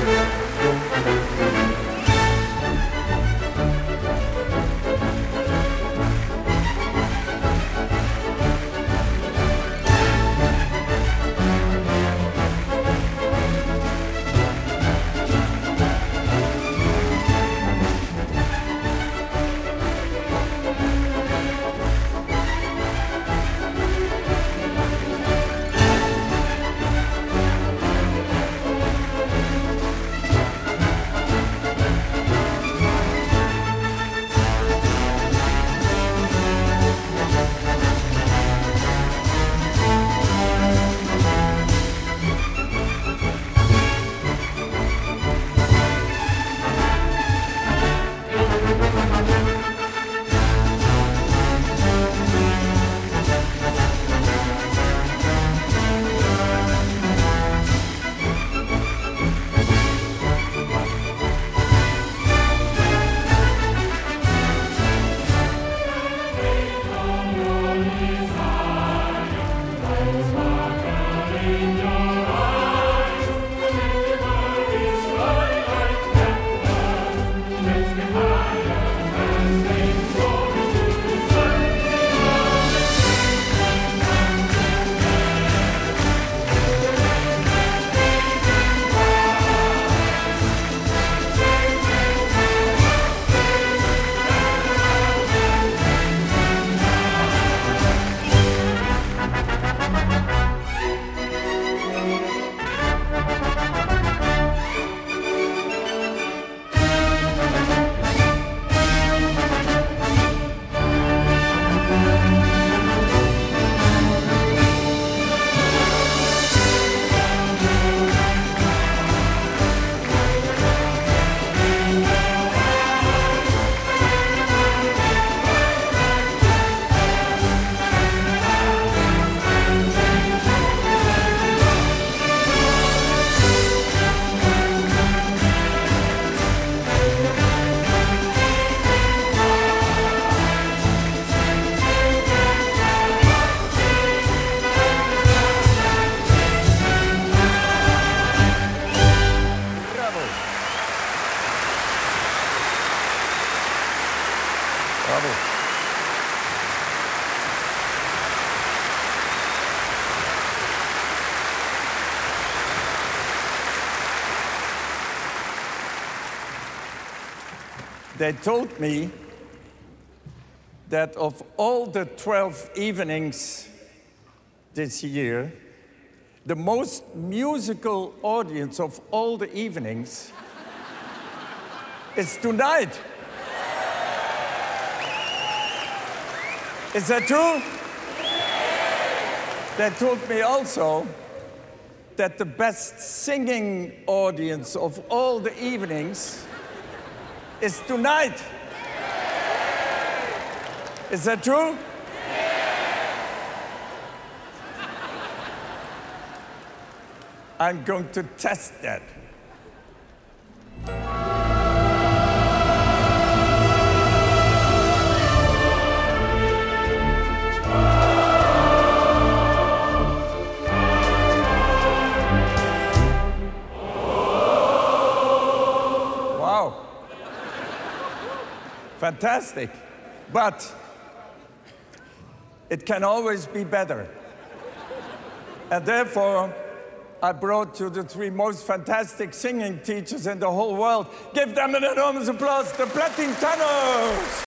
They told me that of all the 12 evenings this year, the most musical audience of all the evenings is tonight. Is that true? They told me also that the best singing audience of all the evenings is tonight. Is that true? I'm going to test that. Wow. Fantastic. But it can always be better. And therefore, I brought you the three most fantastic singing teachers in the whole world. Give them an enormous applause, the Platin Tenors!